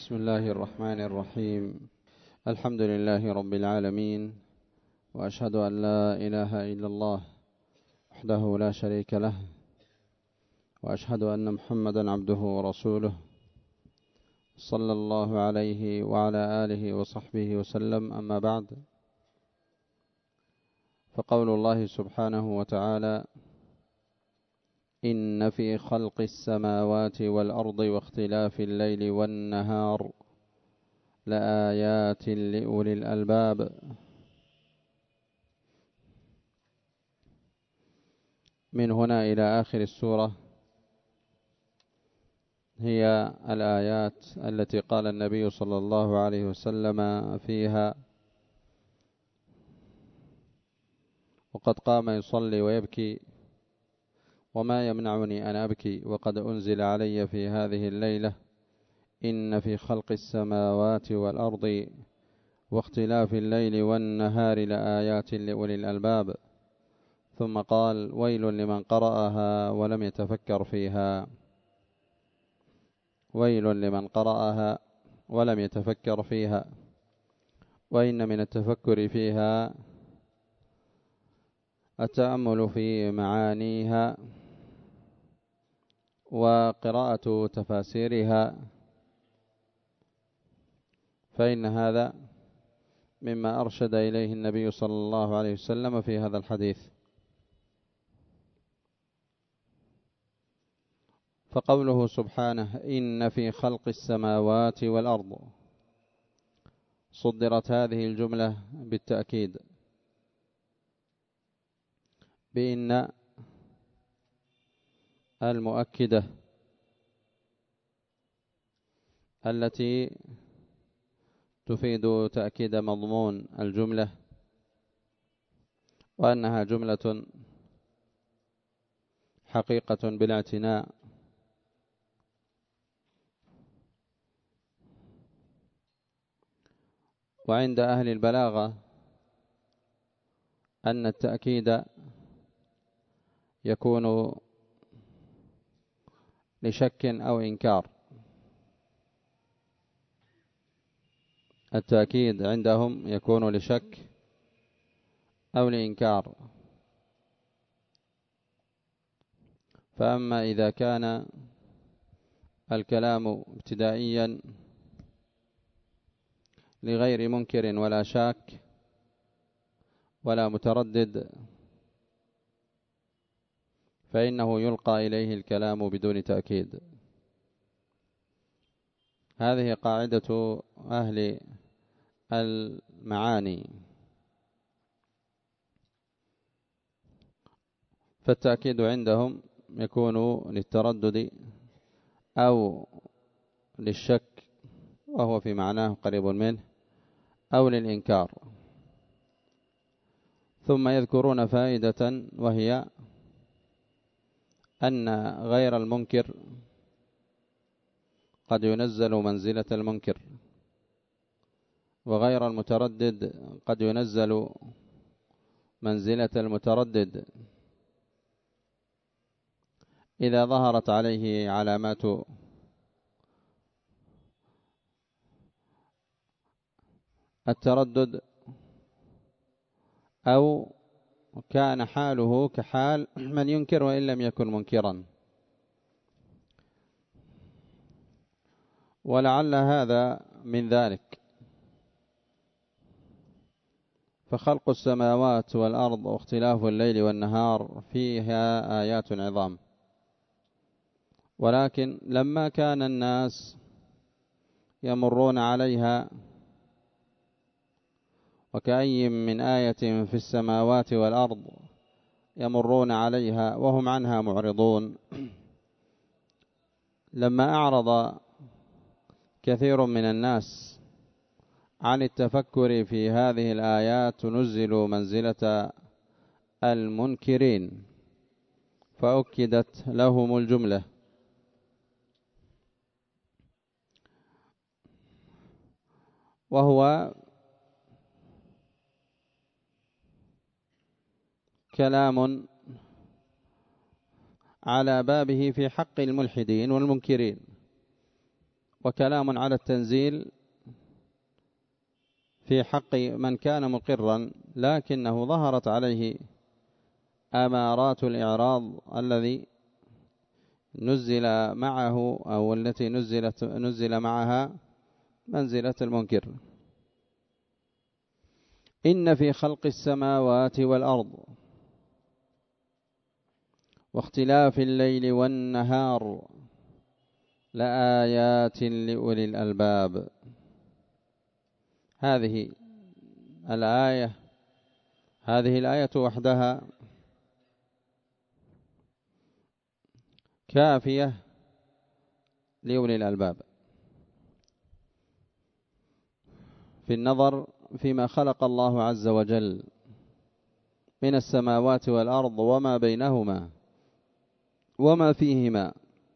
بسم الله الرحمن الرحيم. الحمد لله رب العالمين، وأشهد أن لا إله إلا الله وحده لا شريك له، وأشهد أن محمدا عبده ورسوله صلى الله عليه وعلى آله وصحبه وسلم. أما بعد، فقول الله سبحانه وتعالى: إن في خلق السماوات والأرض واختلاف الليل والنهار لآيات لأولي الألباب. من هنا إلى آخر السورة هي الآيات التي قال النبي صلى الله عليه وسلم فيها: وقد قام يصلي ويبكي وما يمنعني أن أبكي وقد أنزل علي في هذه الليلة إن في خلق السماوات والأرض واختلاف الليل والنهار لآيات لأولي الألباب. ثم قال: ويل لمن قرأها ولم يتفكر فيها. ويل لمن قرأها ولم يتفكر فيها. وإن من التفكر فيها التأمل في معانيها وقراءة تفاسيرها، فإن هذا مما أرشد إليه النبي صلى الله عليه وسلم في هذا الحديث. فقوله سبحانه: إن في خلق السماوات والأرض، صدرت هذه الجملة بالتأكيد بإن المؤكدة التي تفيد تأكيد مضمون الجملة، وأنها جملة حقيقة بالاعتناء. وعند أهل البلاغة أن التأكيد يكون لشك أو إنكار. التأكيد عندهم يكون لشك أو لإنكار. فأما إذا كان الكلام ابتدائيا لغير منكر ولا شاك ولا متردد، فإنه يلقى إليه الكلام بدون تأكيد. هذه قاعدة أهل المعاني. فالتأكيد عندهم يكون للتردد أو للشك وهو في معناه قريب منه، أو للإنكار. ثم يذكرون فائدة، وهي أن غير المنكر قد ينزل منزلة المنكر، وغير المتردد قد ينزل منزلة المتردد إذا ظهرت عليه علامات التردد، أو كان حاله كحال من ينكر وإن لم يكن منكرا. ولعل هذا من ذلك. فخلق السماوات والأرض واختلاف الليل والنهار فيها آيات عظام، ولكن لما كان الناس يمرون عليها وكأي من آية في السماوات والأرض يمرون عليها وهم عنها معرضون، لما أعرض كثير من الناس عن التفكر في هذه الآيات نزلوا منزلة المنكرين، فأكدت لهم الجملة. وهو كلام على بابه في حق الملحدين والمنكرين، وكلام على التنزيل في حق من كان مقرا لكنه ظهرت عليه أمارات الإعراض الذي نزل معه أو التي نزل معها منزلة المنكر. إن في خلق السماوات والأرض واختلاف الليل والنهار لآيات لأولي الألباب. هذه الآية وحدها كافية لأولي الألباب في النظر فيما خلق الله عز وجل من السماوات والأرض وما بينهما وما فيهما.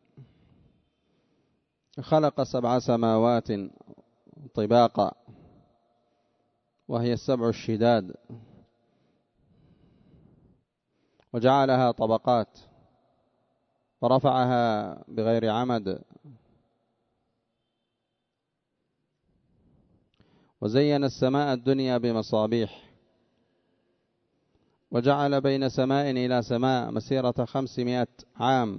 خلق 7 سماوات طباقا وهي 7 الشداد، وجعلها طبقات ورفعها بغير عمد، وزين السماء الدنيا بمصابيح، وجعل بين سماء إلى سماء مسيرة 500 عام،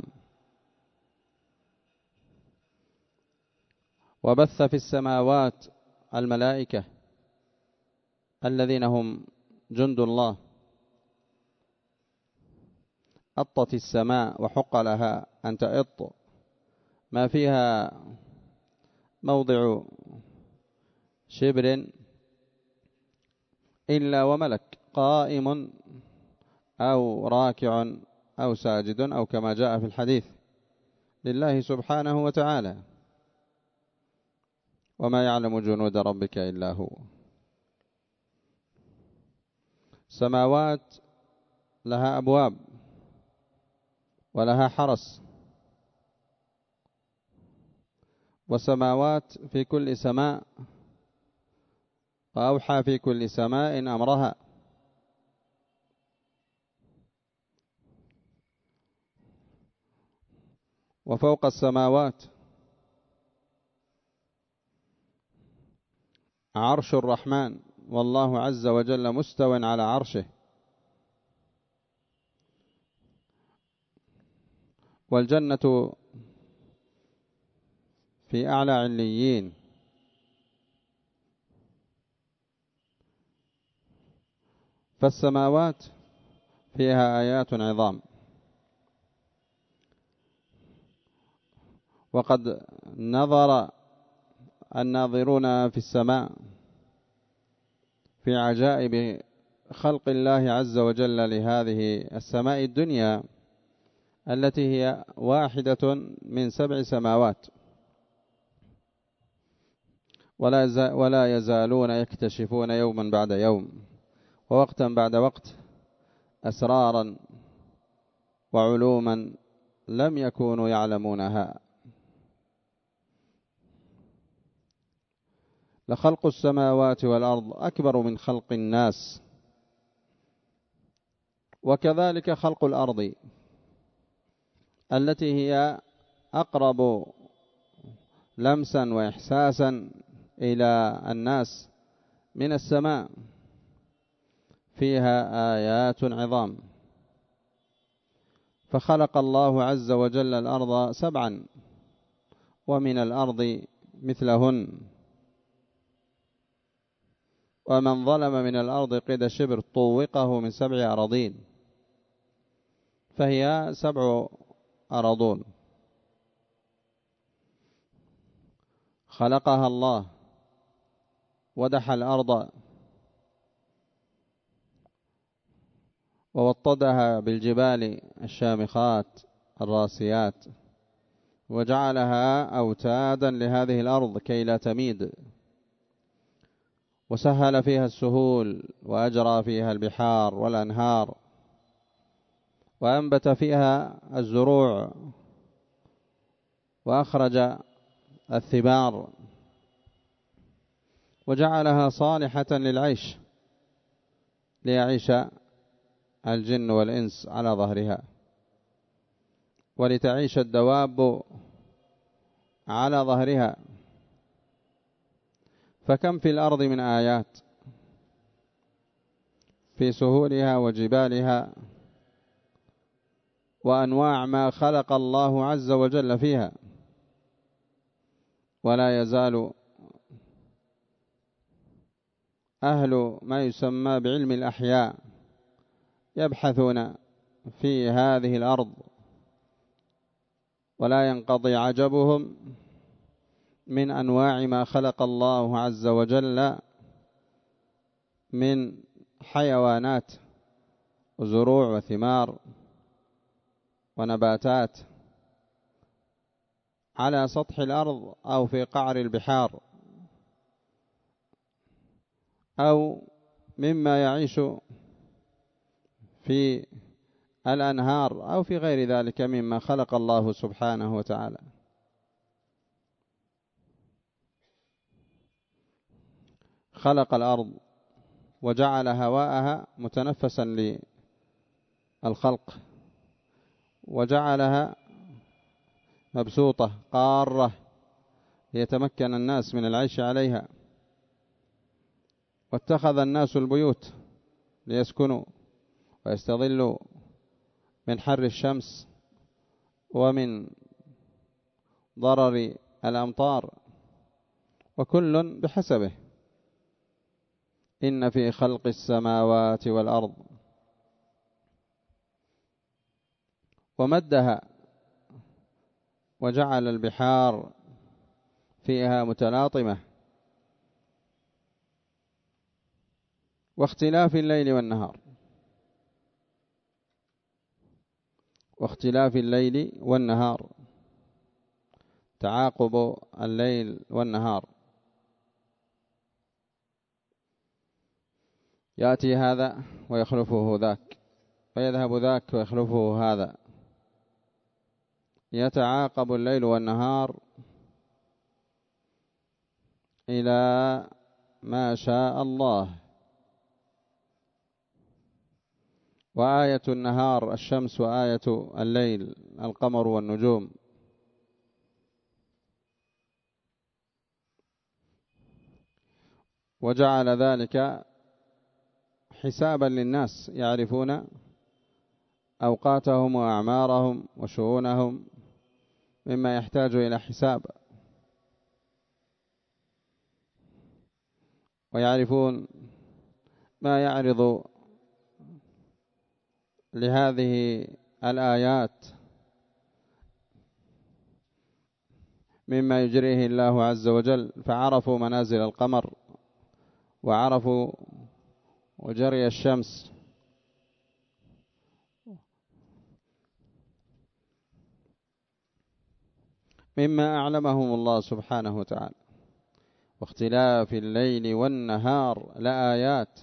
وبث في السماوات الملائكة الذين هم جند الله. أطت السماء وحق لها أن تأط، ما فيها موضع شبر إلا وملك قائم أو راكع أو ساجد أو كما جاء في الحديث لله سبحانه وتعالى. وما يعلم جنود ربك إلا هو. سماوات لها أبواب ولها حرس، وسماوات في كل سماء، وأوحى في كل سماء أمرها. وفوق السماوات عرش الرحمن، والله عز وجل مستو على عرشه. والجنة في أعلى عليين. فالسماوات فيها آيات عظام. وقد نظر الناظرون في السماء في عجائب خلق الله عز وجل لهذه السماء الدنيا التي هي واحدة من 7 سماوات، ولا يزالون يكتشفون يوما بعد يوم ووقتا بعد وقت أسرارا وعلوما لم يكونوا يعلمونها. لخلق السماوات والأرض أكبر من خلق الناس، وكذلك خلق الأرض التي هي أقرب لمسا وإحساسا إلى الناس من السماء، فيها آيات عظام. فخلق الله عز وجل الأرض 7 ومن الأرض مثلهن، ومن ظلم من الأرض قيد شبر طوقه من 7 أراضين، فهي 7 أراضون خلقها الله، ودحى الأرض ووطدها بالجبال الشامخات الراسيات، وجعلها أوتادا لهذه الأرض كي لا تميد، وسهل فيها السهول، وأجرى فيها البحار والأنهار، وأنبت فيها الزروع، وأخرج الثمار، وجعلها صالحة للعيش، ليعيش الجن والإنس على ظهرها، ولتعيش الدواب على ظهرها، فكم في الأرض من آيات في سهولها وجبالها وأنواع ما خلق الله عز وجل فيها، ولا يزال أهل ما يسمى بعلم الأحياء يبحثون في هذه الأرض، ولا ينقضي عجبهم من أنواع ما خلق الله عز وجل من حيوانات وزروع وثمار ونباتات على سطح الأرض أو في قعر البحار، أو مما يعيش في الأنهار أو في غير ذلك مما خلق الله سبحانه وتعالى. خلق الأرض وجعل هواءها متنفسا للخلق، وجعلها مبسوطة قارة ليتمكن الناس من العيش عليها، واتخذ الناس البيوت ليسكنوا ويستظلوا من حر الشمس ومن ضرر الأمطار، وكل بحسبه. إن في خلق السماوات والأرض، ومدها وجعل البحار فيها متلاطمة، واختلاف الليل والنهار، واختلاف الليل والنهار، تعاقب الليل والنهار، يأتي هذا ويخلفه ذاك، ويذهب ذاك ويخلفه هذا، يتعاقب الليل والنهار إلى ما شاء الله. وآية النهار الشمس، وآية الليل القمر والنجوم. وجعل ذلك حسابا للناس يعرفون أوقاتهم وأعمارهم وشؤونهم مما يحتاج إلى حساب، ويعرفون ما يعرض لهذه الآيات مما يجريه الله عز وجل، فعرفوا منازل القمر، وعرفوا وجري الشمس، مما أعلمهم الله سبحانه وتعالى. واختلاف الليل والنهار لآيات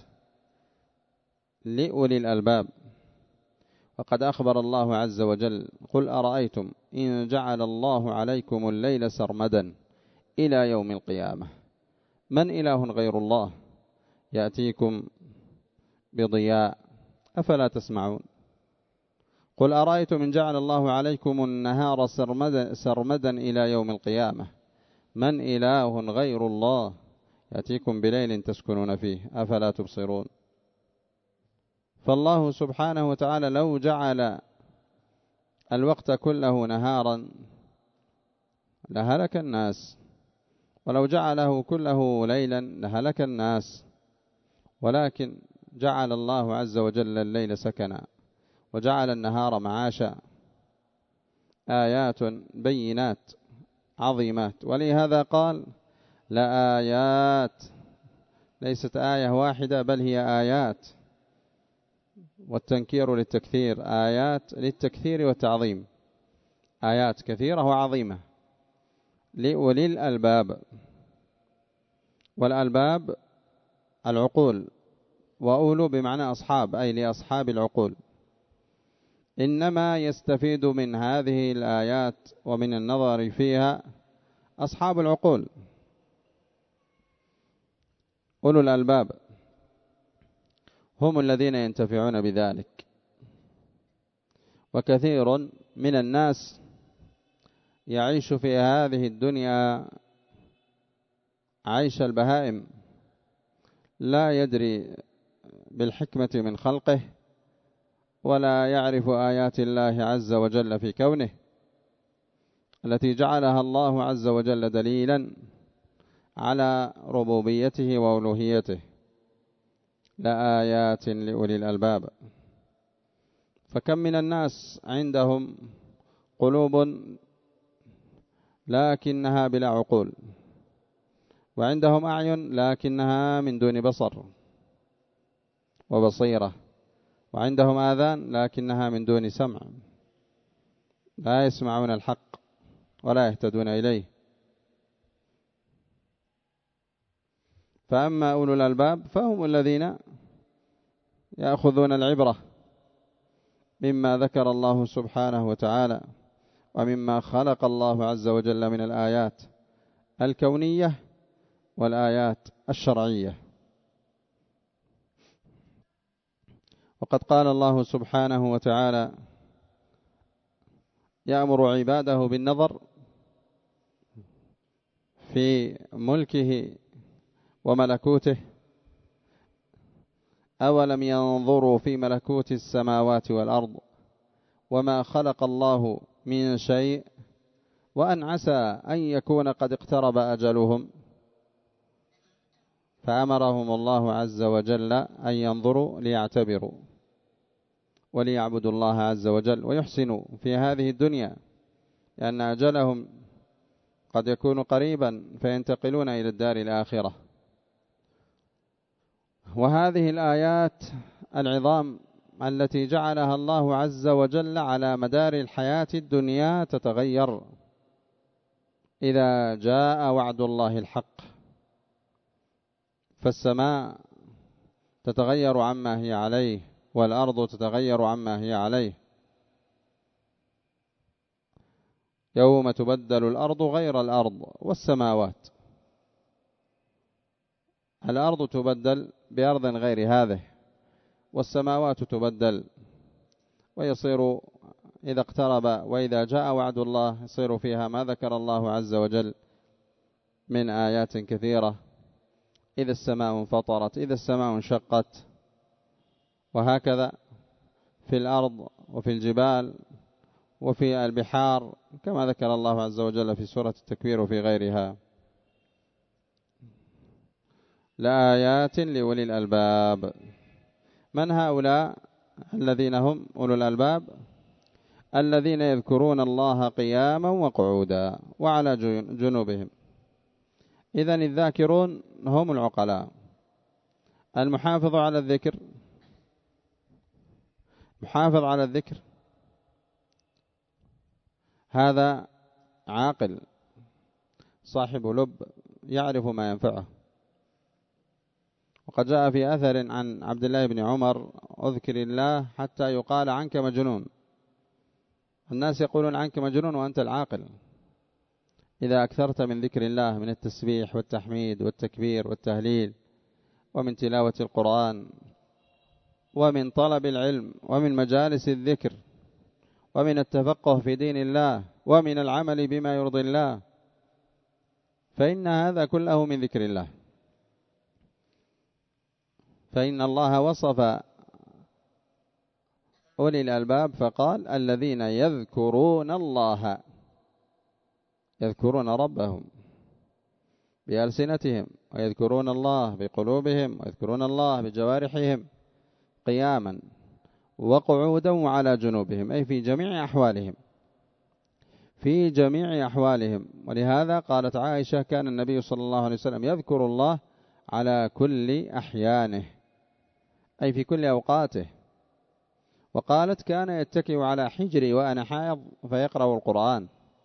لأولي الألباب. وقد أخبر الله عز وجل: قل أرأيتم إن جعل الله عليكم الليل سرمدا إلى يوم القيامة من إله غير الله يأتيكم بضياء أفلا تسمعون. قل أرأيتم إن جعل الله عليكم النهار سرمدا إلى يوم القيامة من إله غير الله يأتيكم بليل تسكنون فيه أفلا تبصرون. فالله سبحانه وتعالى لو جعل الوقت كله نهارا لهلك الناس، ولو جعله كله ليلا لهلك الناس، ولكن جعل الله عز وجل الليل سكنا وجعل النهار معاشا، آيات بينات عظيمات. ولهذا قال: لآيات، ليست آية واحدة بل هي آيات، والتنكير للتكثير، آيات للتكثير والتعظيم، آيات كثيرة وعظيمة لأولي الألباب. والألباب العقول، وأولو بمعنى أصحاب، أي لأصحاب العقول. إنما يستفيد من هذه الآيات ومن النظر فيها أصحاب العقول، أولو الألباب هم الذين ينتفعون بذلك. وكثير من الناس يعيش في هذه الدنيا عيش البهائم، لا يدري بالحكمة من خلقه ولا يعرف آيات الله عز وجل في كونه التي جعلها الله عز وجل دليلا على ربوبيته وألوهيته، لآيات لأولي الألباب. فكم من الناس عندهم قلوب لكنها بلا عقول، وعندهم أعين لكنها من دون بصر وبصيرة، وعندهم آذان لكنها من دون سمع، لا يسمعون الحق ولا يهتدون إليه. فأما أولو الألباب فهم الذين يأخذون العبرة مما ذكر الله سبحانه وتعالى ومما خلق الله عز وجل من الآيات الكونية والآيات الشرعية. وقد قال الله سبحانه وتعالى يأمر عباده بالنظر في ملكه وملكوته: أولم ينظروا في ملكوت السماوات والأرض وما خلق الله من شيء وأن عسى أن يكون قد اقترب أجلهم. فأمرهم الله عز وجل أن ينظروا ليعتبروا وليعبدوا الله عز وجل ويحسنوا في هذه الدنيا، لأن أجلهم قد يكون قريبا فينتقلون إلى الدار الآخرة. وهذه الآيات العظام التي جعلها الله عز وجل على مدار الحياة الدنيا تتغير إذا جاء وعد الله الحق، فالسماء تتغير عما هي عليه والأرض تتغير عما هي عليه. يوم تبدل الأرض غير الأرض والسماوات، الأرض تبدل بأرض غير هذه، والسماوات تبدل ويصير إذا اقترب وإذا جاء وعد الله يصير فيها ما ذكر الله عز وجل من آيات كثيرة: إذا السماء انفطرت، إذا السماء انشقت، وهكذا في الأرض وفي الجبال وفي البحار كما ذكر الله عز وجل في سورة التكوير وفي غيرها. لآيات لأولي الألباب. من هؤلاء الذين هم أولو الألباب؟ الذين يذكرون الله قياما وقعودا وعلى جنوبهم. إذن الذاكرون هم العقلاء. المحافظ على الذكر، محافظ على الذكر هذا عاقل صاحب لب يعرف ما ينفعه. وقد جاء في أثر عن عبد الله بن عمر: اذكر الله حتى يقال عنك مجنون. الناس يقولون عنك مجنون وأنت العاقل. إذا أكثرت من ذكر الله من التسبيح والتحميد والتكبير والتهليل ومن تلاوة القرآن ومن طلب العلم ومن مجالس الذكر ومن التفقه في دين الله ومن العمل بما يرضي الله، فإن هذا كله من ذكر الله. فإن الله وصف أولي الألباب فقال: الذين يذكرون الله، يذكرون ربهم بألسنتهم ويذكرون الله بقلوبهم ويذكرون الله بجوارحهم قياما وقعودا وعلى جنوبهم، أي في جميع أحوالهم، في جميع أحوالهم. ولهذا قالت عائشة: كان النبي صلى الله عليه وسلم يذكر الله على كل أحيانه، أي في كل أوقاته. وقالت: كان يتكئ على حجري وأنا حائض فيقرأ القرآن.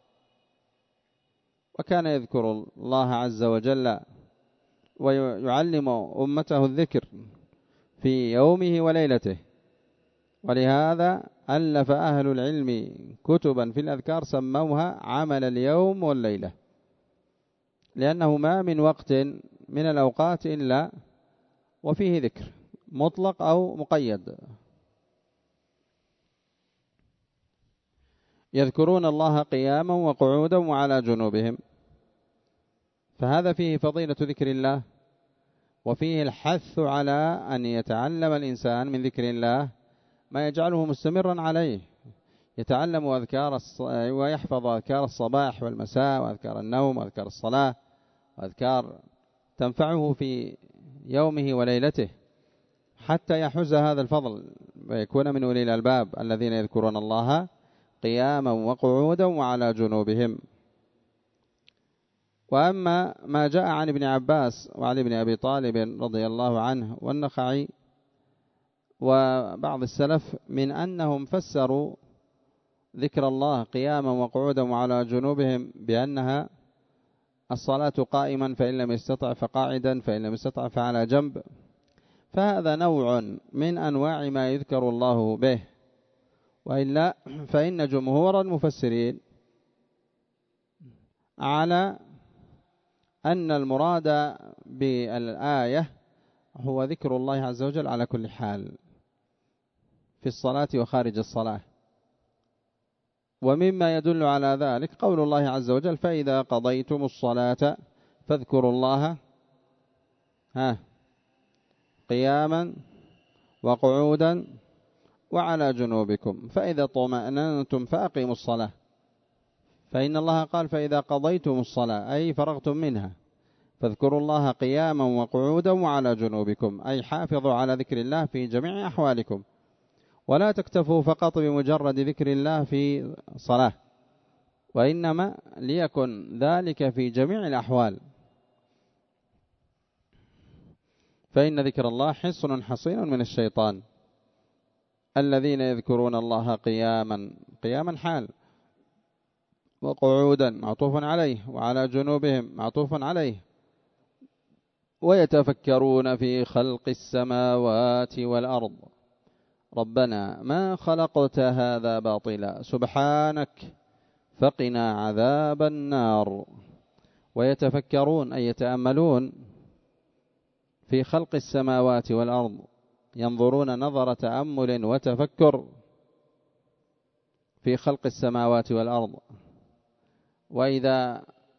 وكان يذكر الله عز وجل ويعلم أمته الذكر في يومه وليلته. ولهذا ألف أهل العلم كتبا في الأذكار سموها عمل اليوم والليلة، لأنه ما من وقت من الأوقات إلا وفيه ذكر مطلق أو مقيد. يذكرون الله قياما وقعودا وعلى جنوبهم. فهذا فيه فضيلة ذكر الله، وفيه الحث على أن يتعلم الإنسان من ذكر الله ما يجعله مستمرا عليه، يتعلم ويحفظ أذكار الصباح والمساء وأذكار النوم وأذكار الصلاة وأذكار تنفعه في يومه وليلته، حتى يحوز هذا الفضل ويكون من أولي الألباب الذين يذكرون الله قياما وقعودا وعلى جنوبهم. وأما ما جاء عن ابن عباس وعلي بن أبي طالب رضي الله عنه والنخعي وبعض السلف من أنهم فسروا ذكر الله قياما وقعودا وعلى جنوبهم بأنها الصلاة قائما، فإن لم يستطع فقاعدا، فإن لم يستطع فعلى جنب، فهذا نوع من أنواع ما يذكر الله به. وإلا فإن جمهور المفسرين على أن المراد بالآية هو ذكر الله عز وجل على كل حال في الصلاة وخارج الصلاة. ومما يدل على ذلك قول الله عز وجل: فإذا قضيتم الصلاة فاذكروا الله قياما وقعودا وعلى جنوبكم فإذا طمأننتم فأقيموا الصلاة. فإن الله قال: فإذا قضيتم الصلاة أي فرغتم منها فاذكروا الله قياما وقعودا وعلى جنوبكم، أي حافظوا على ذكر الله في جميع أحوالكم، ولا تكتفوا فقط بمجرد ذكر الله في صلاة، وإنما ليكن ذلك في جميع الأحوال. فإن ذكر الله حصن حصين من الشيطان. الذين يذكرون الله قياما حال، وقعودا معطوف عليه، وعلى جنوبهم معطوف عليه، ويتفكرون في خلق السماوات والأرض ربنا ما خلقت هذا باطلا سبحانك فقنا عذاب النار. ويتفكرون أي يتأملون في خلق السماوات والأرض، ينظرون نظر تأمل وتفكر في خلق السماوات والأرض. وإذا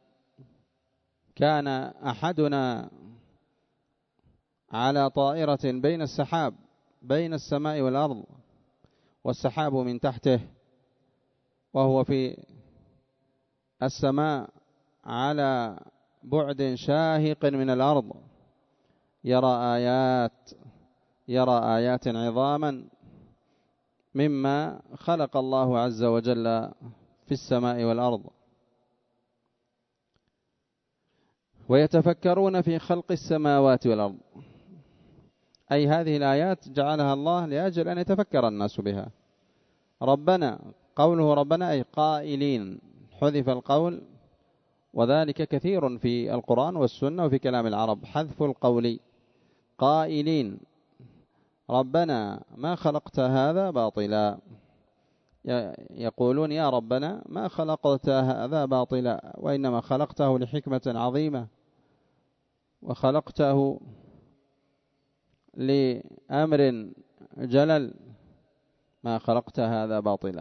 كان أحدنا على طائرة بين السحاب بين السماء والأرض، والسحاب من تحته وهو في السماء على بعد شاهق من الأرض، يرى آيات عظاما مما خلق الله عز وجل في السماء والأرض. ويتفكرون في خلق السماوات والأرض، أي هذه الآيات جعلها الله لأجل أن يتفكر الناس بها. ربنا، قوله ربنا أي قائلين، حذف القول، وذلك كثير في القرآن والسنة وفي كلام العرب، حذف القول. قائلين ربنا ما خلقت هذا باطلا، يقولون يا ربنا ما خلقت هذا باطلا، وإنما خلقته لحكمة عظيمة، وخلقته لأمر جلل، ما خلقت هذا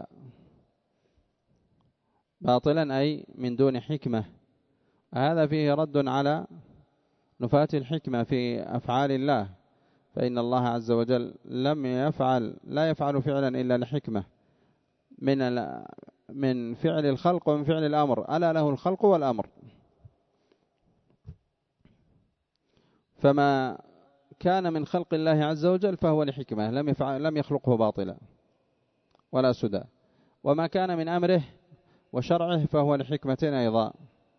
باطلا أي من دون حكمة. هذا فيه رد على نفاة الحكمة في أفعال الله، فإن الله عز وجل لا يفعل فعلا إلا لحكمة من فعل الخلق ومن فعل الأمر، ألا له الخلق والأمر. فما كان من خلق الله عز وجل فهو لحكمة، لم يخلقه باطلا ولا سدى، وما كان من أمره وشرعه فهو لحكمة أيضا.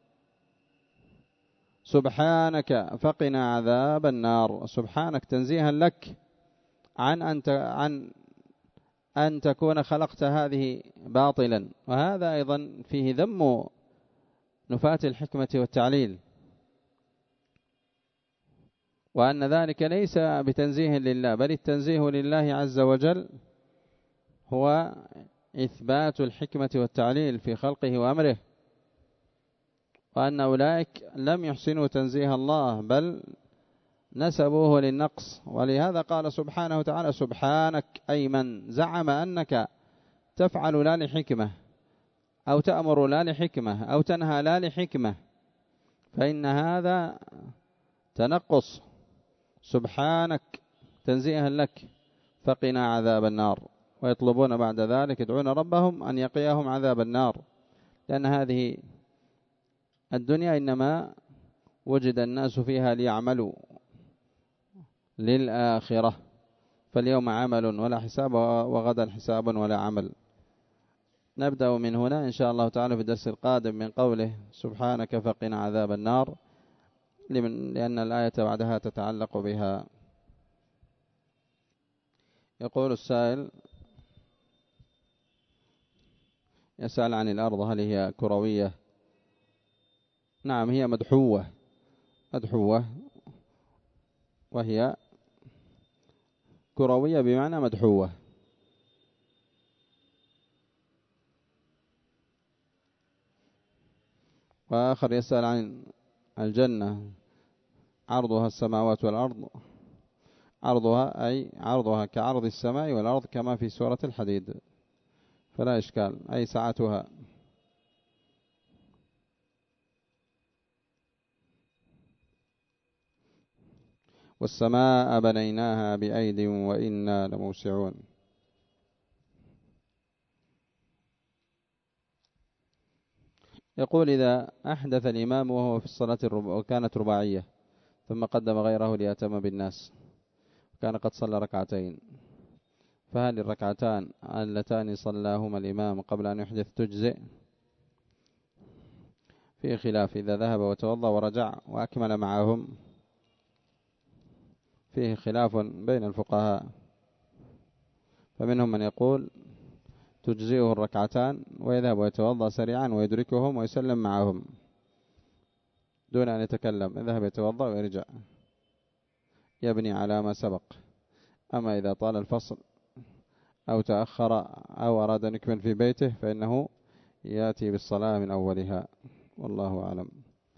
سبحانك فقنا عذاب النار، سبحانك تنزيها لك عن أن تكون خلقت هذه باطلا. وهذا أيضا فيه ذم نفاة الحكمة والتعليل، وأن ذلك ليس بتنزيه لله، بل التنزيه لله عز وجل هو إثبات الحكمة والتعليل في خلقه وأمره، وأن أولئك لم يحسنوا تنزيه الله بل نسبوه للنقص. ولهذا قال سبحانه وتعالى سبحانك، أي من زعم أنك تفعل لا لحكمة أو تأمر لا لحكمة أو تنهى لا لحكمة فإن هذا تنقص، سبحانك تنزيها لك، فقنا عذاب النار. ويطلبون بعد ذلك يدعون ربهم أن يقيهم عذاب النار، لأن هذه الدنيا إنما وجد الناس فيها ليعملوا للآخرة، فاليوم عمل ولا حساب، وغدا حساب ولا عمل. نبدأ من هنا إن شاء الله تعالى في الدرس القادم من قوله سبحانك فقنا عذاب النار، لأن الآية بعدها تتعلق بها. يقول السائل يسأل عن الأرض، هل هي كروية؟ نعم، هي مدحوة، وهي كروية بمعنى مدحوة. وآخر يسأل عن الجنة، عرضها السماوات والأرض، عرضها أي عرضها كعرض السماء والأرض كما في سورة الحديد، فلا إشكال، أي سعتها. والسماء بنيناها بأيد وإنا لموسعون. يقول إذا أحدث الإمام وهو في الصلاة وكانت رباعية، ثم قدم غيره ليأتم بالناس، كان قد صلى ركعتين، فهل الركعتان اللتان صلاهما الإمام قبل أن يحدث تجزئ؟ فيه خلاف، إذا ذهب وتوضأ ورجع وأكمل معهم فيه خلاف بين الفقهاء، فمنهم من يقول تجزئه الركعتان ويذهب ويتوضأ سريعا ويدركهم ويسلم معهم دون أن يتكلم، يذهب يتوضأ ويرجع يبني على ما سبق. أما إذا طال الفصل أو تأخر أو أراد أن يكمل في بيته فإنه يأتي بالصلاة من أولها، والله أعلم.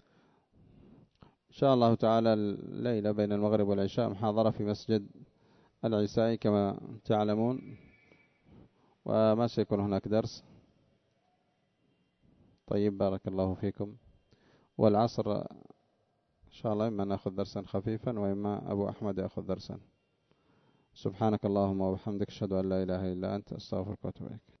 إن شاء الله تعالى الليلة بين المغرب والعشاء محاضرة في مسجد العيسائي كما تعلمون، وما سيكون هناك درس. طيب، بارك الله فيكم. والعصر إن شاء الله إما نأخذ درسا خفيفا وإما أبو أحمد يأخذ درسا. سبحانك اللهم وبحمدك، أشهد أن لا إله إلا أنت، أستغفرك وأتوب إليك.